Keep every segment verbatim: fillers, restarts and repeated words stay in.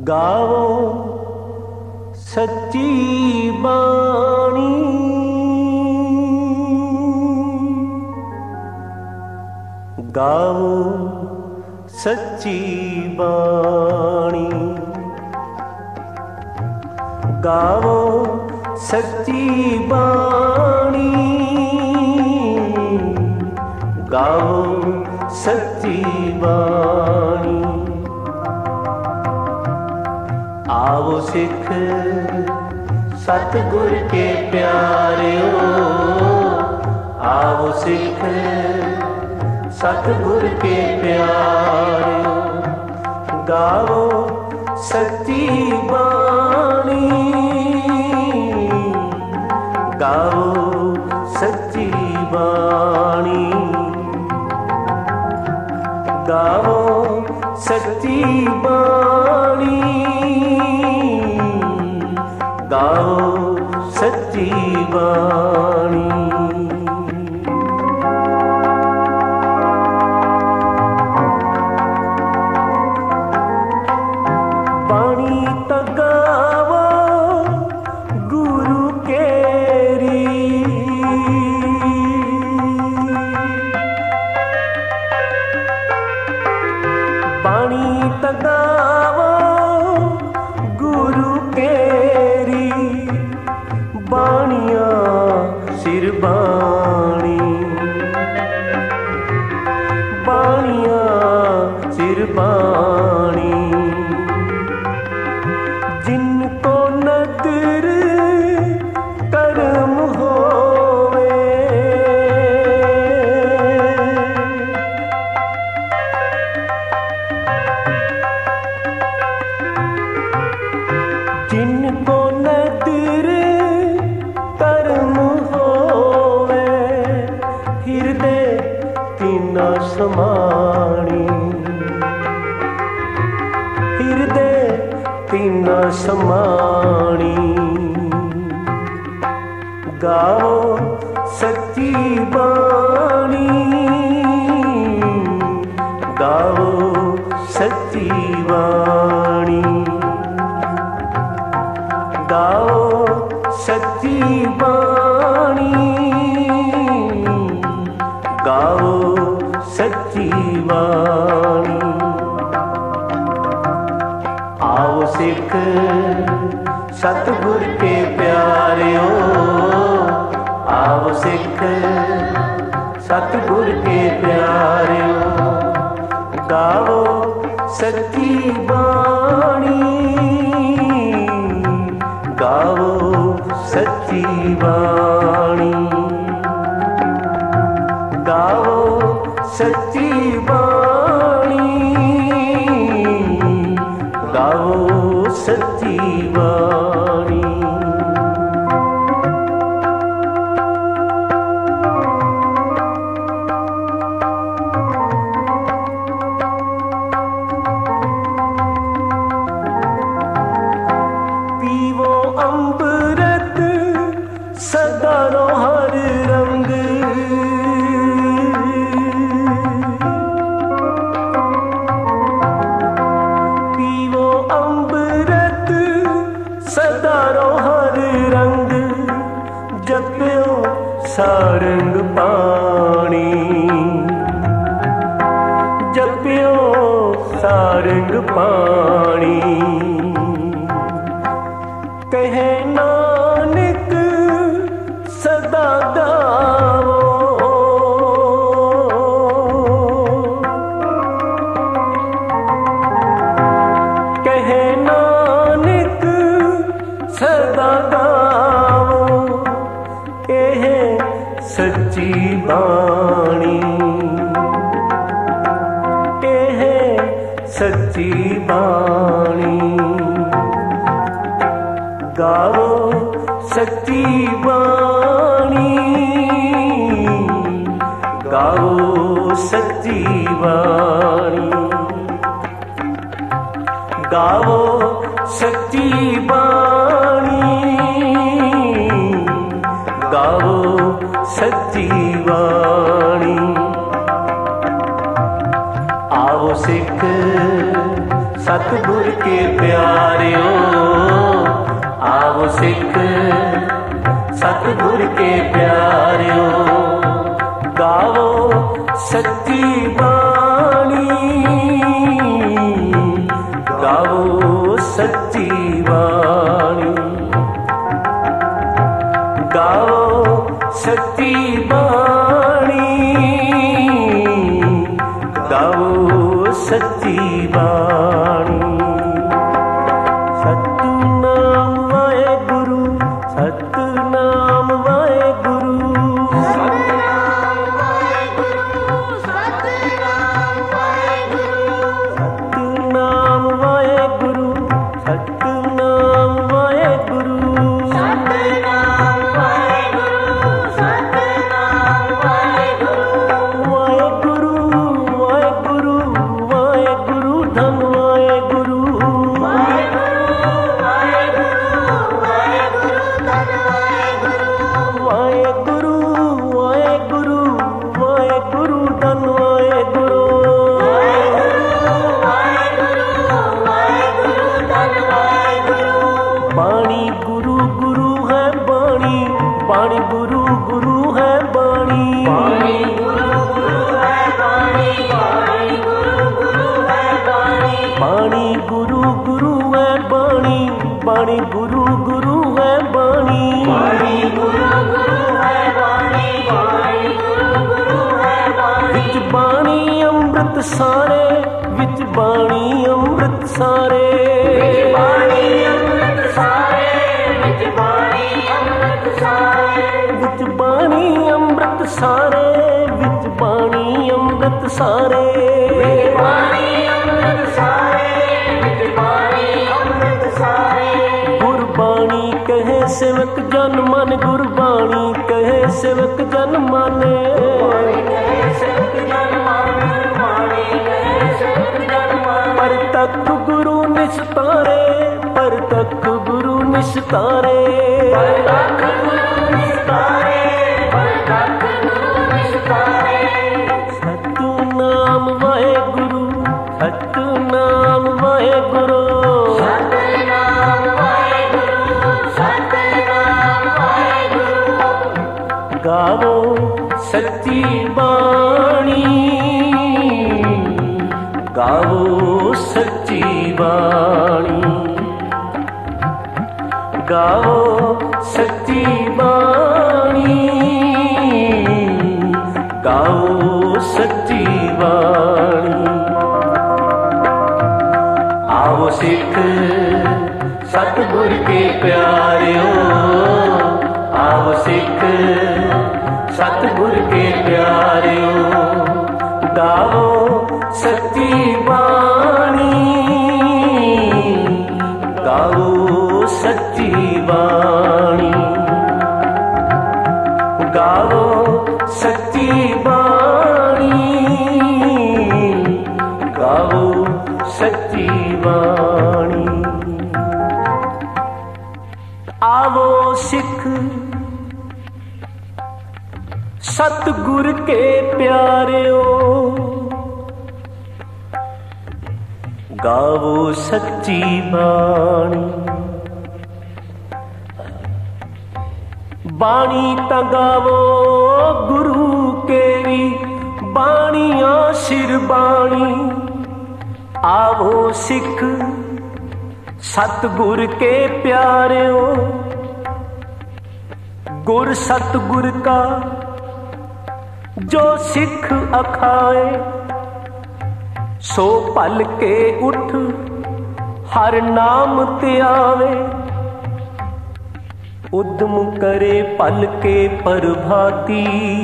गावो सच्ची बाणी, गावो सच्ची बाणी, गावो सच्ची बाणी, गावो सच्ची बाणी। आओ सिख सतगुर के प्यारियो, आओ सिख सतगुर के प्यारियो, गावो सच्ची बाणी, गावो सच्ची बाणी, गावो सच्ची बाणी, गाओ सच्ची बाणी। बाणी तो गावो गुरु केरी, बाणी तो गावो गुरु केरी, बाणिया सिर बाणी, बाणिया सिर बाणी। जिनको नदर कर्म होवे, जिनको नदर कर्म होवे, हृदय तीना समाणी, हृदय तीना समाणी। गाओ सच्ची बाणी, गाओ सच्ची बाणी, गाओ सच्ची बाणी, गाओ सच्ची बाणी। आओ सिख सतगुर के प्यारियो, आओ सिख सतगुर के प्यारियो, गाओ सच्ची बाणी, गाओ सच्ची बाणी, गाओ सच्ची बाणी, गाओ सच्ची बाणी। पीवो अमृत सदा रो हर रंग, पीवो अमृत सदा रो हर रंग, जपियो सारंग पाणी, जपियो सारंग पाणी। कहे नानक सदा गावो, कहे नानक सदा गावो, एह सच्ची बाणी, एह सच्ची बाणी। गाओ सच्ची बाणी, गाओ सच्ची बाणी, गाओ सच्ची बाणी, गाओ सच्ची बाणी। आओ सिख सतगुर के प्यारियो आओ सिख सतगुर के प्यारियो गाओ सच्ची बाणी गाओ सच्ची बाणी गाओ सच्ची बाणी गाओ सच्ची बाणी सतनाम वाहेगुरु सतनाम वाहेगुरु सतनाम वाहेगुरु सतनाम वाहेगुरु सतनाम वाहेगुरु सतनाम वाहेगुरु सतनाम वाहेगुरु वाहेगुरु वाहेगुरु वाहेगुरु धन वाहेगुरु वाहेगुरु वाहेगुरु वाहेगुरु धन वाहेगुरु बाणी गुरु गुरु है बाणी बाणी गुरु गुरु है बाणी बाणी गुरु गुरु है बाणी बाणी गुरु गुरु है बाणी बाणी गुरु गुरु है बाणी बाणी गुरु गुरु है बाणी बाणी गुरु गुरु है बाणी बाणी गुरु गुरु है बाणी विच बाणी अमृत सारे विच बाणी अमृत सारे विच बाणी अमृत सारे विच बाणी अमृत सारे विच बाणी अमृत सारे विच बाणी अमृत सारे विच बाणी अमृत सारे विच बाणी अमृत सारे गुरबाणी कहे सेवक जन मन गुरबाणी कहे सेवक जन मन पर तक गुरु निस्तारे पर तक गुरु निस्तारे पर तक गुरु निस्तारे पर तक गुरु निस्तारे सतनाम वाहेगुरु सतनाम वाहेगुरु सतनाम वाहेगुरु सतनाम वाहेगुरु गावो सच्ची बाणी गावो सच्ची बाणी गाओ सच्ची बाणी गाओ सच्ची बाणी आओ सिख सतगुर के प्यारियो आओ सिख सतगुर के प्यारियो गाओ सच्ची बाणी गाओ सच्ची बाणी गाओ सच्ची बाणी गाओ सच्ची बाणी आवो सिख सतगुर के प्यारियो गावो सच्ची बाणी बाणी ता गावो गुरु केरी बाणिया सिर बाणी आवो सिख सतगुर के प्यारियो गुर सतगुर का जो सिख अखाए सो पल के उठ हर नाम ते आवे उद्यम करे पल के प्रभाती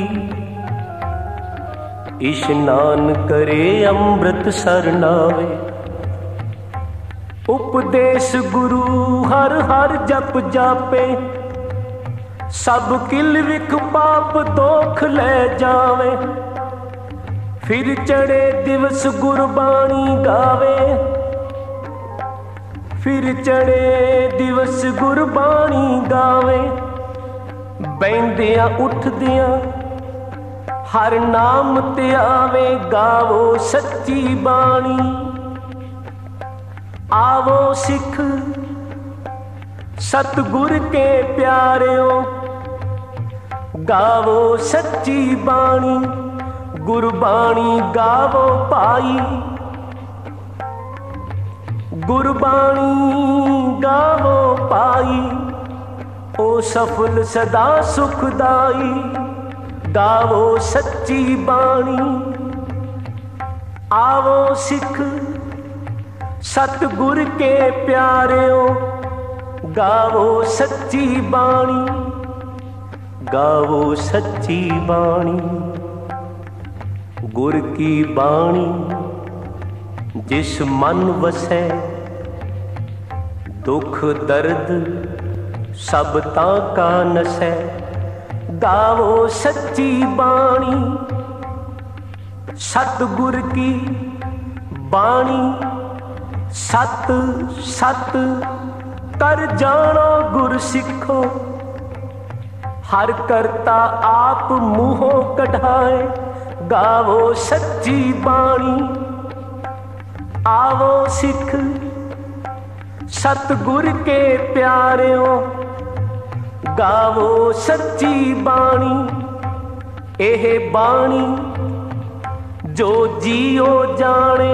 इशनान करे अमृत सरनावे उपदेश गुरु हर हर जप जापे सब किल विख पाप दोख ले जावे फिर चढ़े दिवस गुरबाणी गावे फिर चढ़े दिवस गुरबाणी गावे बहंदियां उठदियां हर नाम ते आवे गावो सच्ची बाणी आवो सिख सतगुर के प्यारियों, गावो सच्ची बाणी, गुरबाणी गावो पाई। गुरबाणी गावो पाई, ओ सफल सदा सुखदाई। गावो सच्ची बाणी, आवो सिख सतगुर के प्यारियों, गावो सच्ची बाणी, गावो सच्ची बाणी। गुर की बाणी जिस मन वसै, दुख दर्द सब तां का नसै। गावो सच्ची बाणी, सतगुर की बाणी। सत सत कर जानो गुर सिखो, हर करता आप मुँहों कढ़ाए। गावो सच्ची बाणी, आवो सिख सतगुर के प्यारियों, गावो सच्ची बाणी। एह बाणी जो जियो जाने,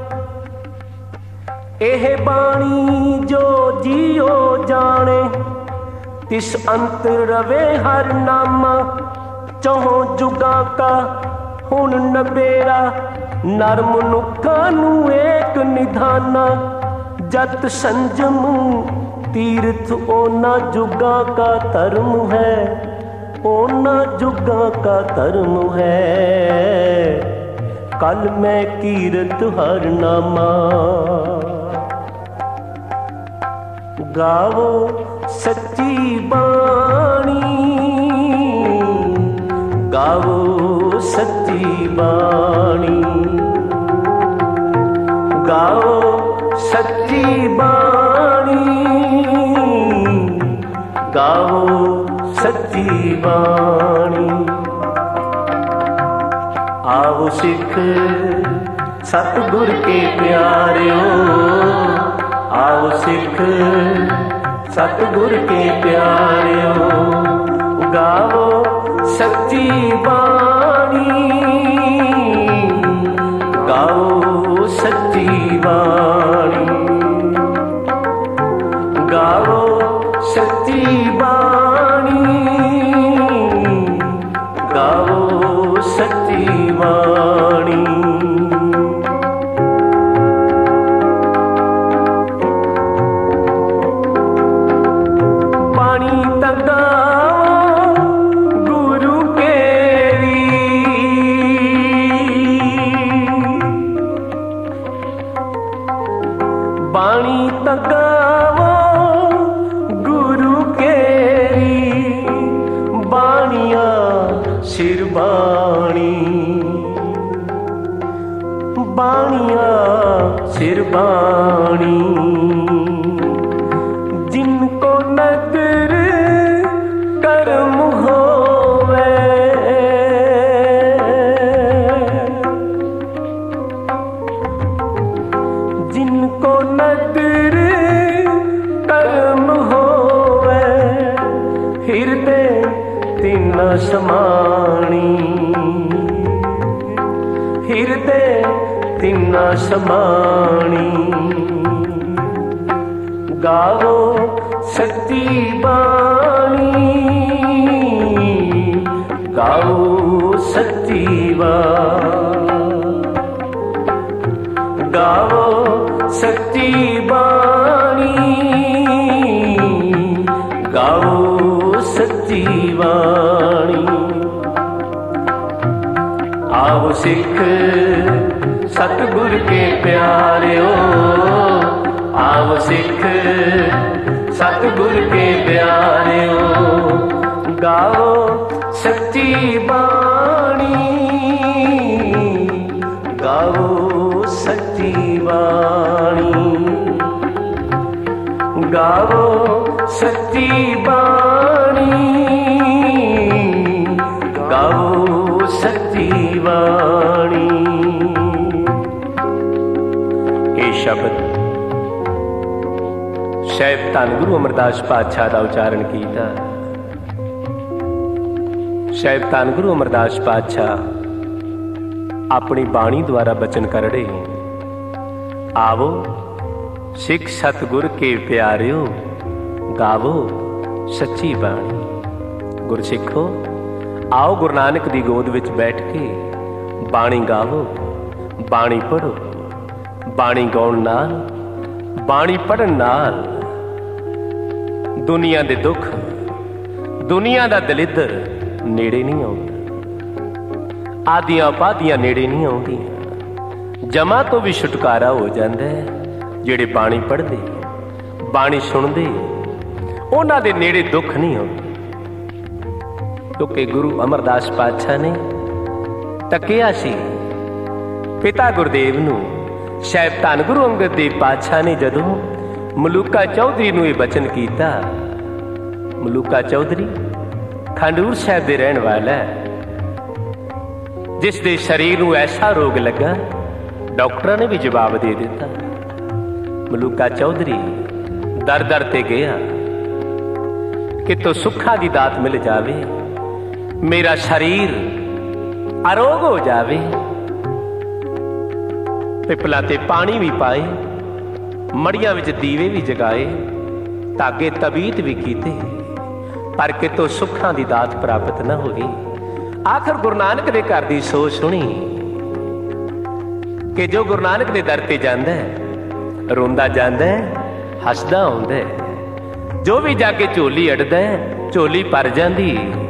एह बाणी जो जियो जाने। तिस अंत रवे हर नामा, चौहों जुगां का हुण नबेड़ा। नर मनुक्खां नूं एक निधाना, जत संजम तीर्थ ओना जुगां का धर्म है। ओना जुगां का धर्म है, कल मैं कीरत हर नामा। गावो सच्ची बाणी, गावो सच्ची बाणी। गावो सच्ची बाणी, गावो सच्ची बाणी। आओ सिख सतगुर के प्यारियों, आओ सिख सतगुर के प्यारियों। गावो सच्ची बाणी, गावो सच्ची बाणी। गावो सच्ची बाणी, गावो सच्ची बाणी। बाणी तगाओ गुरु केरी, बाणी तगाओ गुरु केरी। बाणिया सिर बाणी, बाणिया सिर बाणी। जिनको नगर कर्म होवे, जिनको नगर कर्म होवे। हृदय तिन समाणी, हृदय तिन समाणी। गावो सच्ची बाणी, गावो सच्ची बाणी। गावो सच्ची बाणी, गावो सच्ची बाणी। आओ सिख सतगुर के प्यारियों, आओ सिख सतगुर के प्यारियों। गाओ सच्ची बाणी, गाओ सच्ची बाणी। गाओ सच्ची बाणी, गाओ सच्ची बाणी। ये शब्द शायद धन गुरु अमरदास पातशाह का उच्चारण किया। शायद धन गुरु अमरदास पातशाह अपनी बाणी द्वारा बचन कर रहे। आवो सिख सतगुर के प्यारियो, गावो सच्ची बाणी। गुरसिखो आओ गुरु नानक दी गोद विच बैठ के बाणी गावो, बाणी पढ़ो। बाणी गाउण नाल, बाणी पढ़न नाल दुनिया दे दुख, दुनिया दा दलिद्र नेड़े नहीं आउंदा, आदियां उपाधियां नेड़े नहीं आउंदियां। जमा तो भी छुटकारा हो जांदा है। जिहड़े बाणी पढ़दे, बाणी सुणदे, उन्हां दे नेड़े दुख नहीं आउंदे। क्योंकि गुरु अमरदास पातशाह ने तकिया सी पिता गुरदेव नूं। शायद धन गुरु अंगद देव पातशाह ने जदों मलूका चौधरी नूं यह बचन किया। मलूका चौधरी खंडूर साहब दे रहण वाला है, जिस दे शरीर नूं ऐसा रोग लगा डॉक्टरां ने भी जवाब दे दिता। मलूका चौधरी दर दर ते गया कि तो सुखा दी दात मिल जावे, मेरा शरीर अरोग हो जावे। पिपला ते पानी भी पाए, मड़ियां विच दीवे भी जगाए, धागे तबीत भी कीते, पर कितों सुखां दी दात प्राप्त न होई। आखिर गुरु नानक दे घर दी सोच सुनी कि जो गुरु नानक दे दर ते जांदा है रोंदा जांदा है, हसदा आउंदा है। जो भी जाके झोली अड़दा है झोली भर जांदी।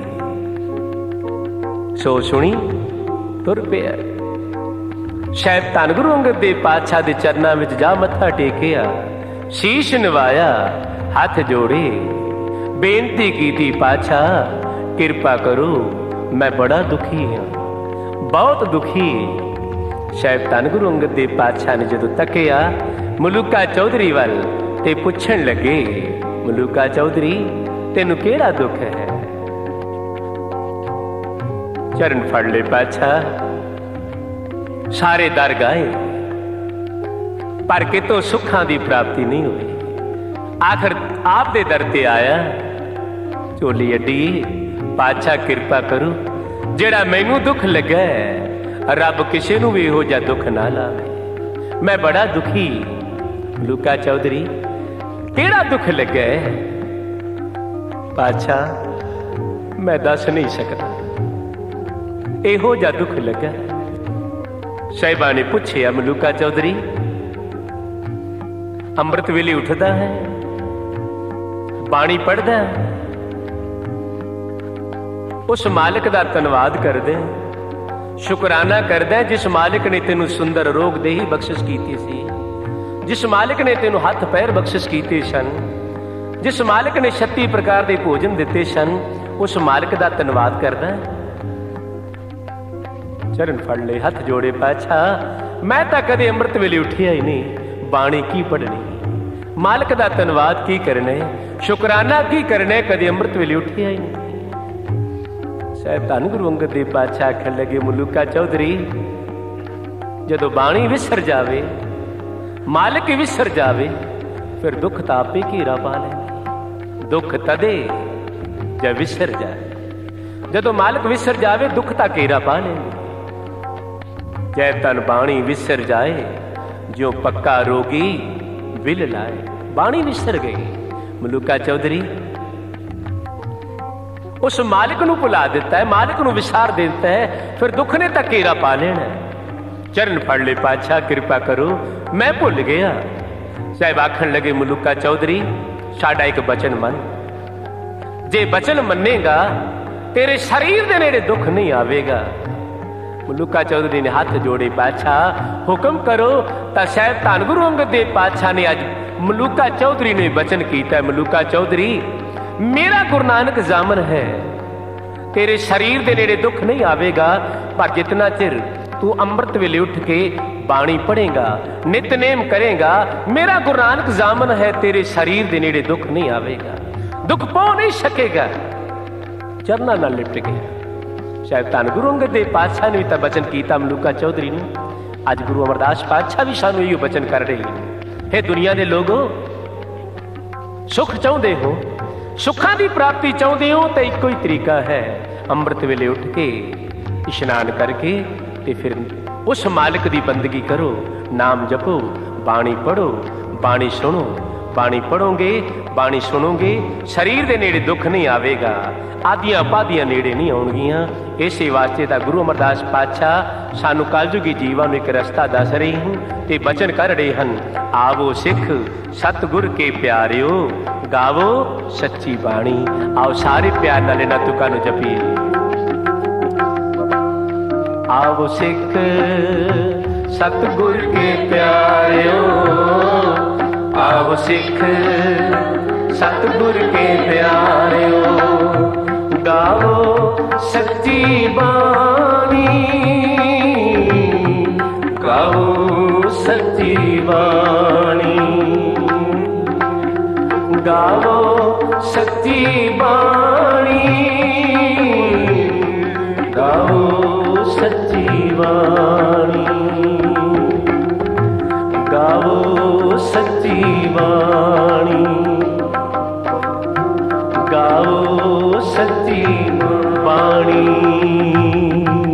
सोच सुनी तुर पिया। शायद धन गुरु अंगद देव पातशाह दे चरनां विच जा मत्था टेकिया, शीश नवाया, हाथ जोड़े, बेनती की थी पातशाह किरपा करो, मैं बड़ा दुखी हाँ, बहुत दुखी। शायद धन गुरु अंगद देव पातशाह ने जदों तकिया मलूका चौधरी वल ते पुछण लगे, मलूका चौधरी तेनू केड़ा दुख है? चरण फड़ ले पातशाह। सारे दर गाए पर कितों सुखां दी प्राप्ति नहीं हुई। आखिर आप दे दर ते आया, झोली अड्डी, पातशाह किरपा करो, जेड़ा मैनू दुख लगा है रब किसी नू भी इहो जिहा दुख ना लावे, मैं बड़ा दुखी। मलूका चौधरी केड़ा दुख लगा है? पातशाह मैं दस नहीं सकता, इहो जिहा दुख लगा। साहिबा ने पूछया, मलूका चौधरी अमृत वेले उठदा है, बाणी पढ़दा है, उस मालिक दा धन्नवाद करदे, शुकराना करदा जिस मालिक ने तेनू सुंदर रोग देही बख्शिश कीती सी, जिस मालिक ने तेनू हथ पैर बख्शिश कीते सन, जिस मालिक ने छत्ती प्रकार के भोजन दिते सन, उस मालिक दा धन्नवाद करदा। चरण फड़ ले, हथ जोड़े, पातशाह मैं तो कदे अमृत वेले उठिया ही नहीं, बाणी की पढ़नी, मालिक दा धन्नवाद की करने, शुकराना की करने, कदे अमृत वेले उठिया ही नहीं। शायद धन गुरु अंगद देव पातशाह आखण लगे, मलूका चौधरी जदों बाणी विसर जावे, मालिक विसर जावे, फिर दुख तां आपे घेरा पा लैंदे। दुख तदे जब विसर जाए, जदों मालिक विसर जावे दुख तां घेरा पा लैंदे। जय तन बाणी विसर जाए, जो पक्का रोगी विल लाए। बाणी विसर गई। मलूका चौधरी उस मालिक नू भुला दिता है, मालिक नू विसार देता है, फिर दुख ने तक घेरा पा लेना। चरण फड़ ले पातशाह किरपा करो, मैं भुल गया। साहिब आखण लगे, मलूका चौधरी साडा एक बचन मन, जे बचन मनेगा तेरे शरीर दे नेड़े दुख नहीं आवेगा। मलूका चौधरी ने हाथ जोड़े, पातशाह हुक्म करो। तो शायद धन गुरु अंगद देव पातशाह ने अज मलूका चौधरी ने वचन किया, मलूका चौधरी मेरा गुरु नानक जामन है, तेरे शरीर दे नेड़े दुख नहीं आवेगा, पर जितना चिर तू अमृत वेले उठ के बाणी पढ़ेगा, नितनेम करेगा, मेरा गुरु नानक जामन है, तेरे शरीर दे नेड़े दुख नहीं आवेगा, दुख पौ नहीं सकेगा। चरना नाल लिपट गया। शायद धन गुरु अंगद देव पातशाह ने भी वचन किया मलूका चौधरी ने। अज गुरु अमरदास पातशाह भी सानू इहो वचन कर रहे हैं, हे दुनिया दे लोगो, सुख चाहते हो, सुखा की प्राप्ति चाहते हो तो एको ही तरीका है, अमृत वेले उठ के इशनान करके ते फिर उस मालिक की बंदगी करो, नाम जपो, बाणी पढ़ो, बाणी सुनो। बाणी पढ़ोगे, बाणी सुनोगे, शरीर के नेड़े दुख नहीं आवेगा, आदियां पादियां नेड़े नहीं आउणगियां। इसे वास्ते तां गुरु अमरदास पातशाह सानू कलयुगी जीवां नूं एक रस्ता दस रहे हैं ते बचन कर रहे हैं। आवो सिख सतगुर के प्यारिओ, गावो सच्ची बाणी। आओ सारे प्यार नाल इन्हां तुकां नूं जपीए। आवो सिख सतगुर के प्यारिओ, आवो सिख सतगुर के प्यारिओ, गावो सच्ची बाणी, गावो सच्ची बाणी, गावो सच्ची बाणी, गावो सच्ची बाणी, गावो सच्ची बाणी, गाओ सच्ची बाणी।